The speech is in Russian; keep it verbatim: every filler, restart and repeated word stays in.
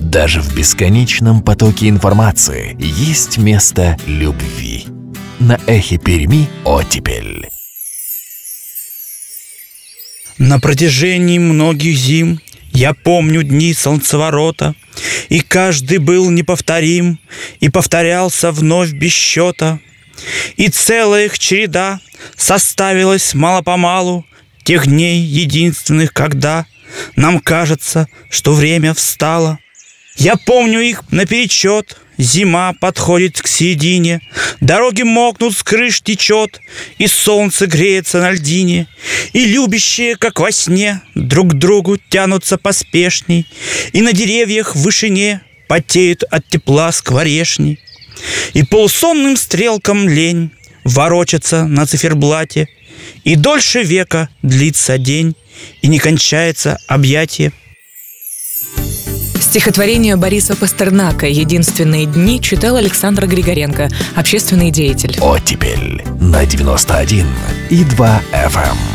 Даже в бесконечном потоке информации есть место любви. На Эхе Перми оттепель. На протяжении многих зим я помню дни солнцеворота, и каждый был неповторим, и повторялся вновь без счета. И целая их череда составилась мало-помалу тех дней единственных, когда нам кажется, что время встало. Я помню их наперечет. Зима подходит к середине, дороги мокнут, с крыш течет, и солнце греется на льдине, и любящие, как во сне, друг к другу тянутся поспешней, и на деревьях в вышине потеют от тепла скворечни, и полусонным стрелкам лень ворочаться на циферблате, и дольше века длится день, и не кончается объятие. Стихотворение Бориса Пастернака «Единственные дни» читал Александр Григоренко, общественный деятель. Оттепель на девяносто один и два эф эм.